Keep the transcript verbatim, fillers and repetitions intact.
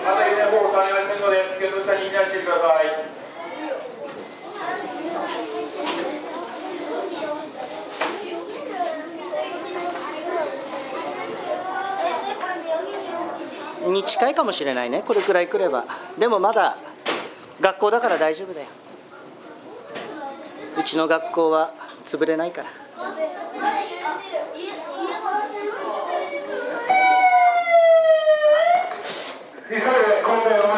また入れ方をされませんので、机の下に避難してください。 に近いかもしれないね、これくらい来れば。でもまだ学校だから大丈夫だよ。うちの学校は潰れないから。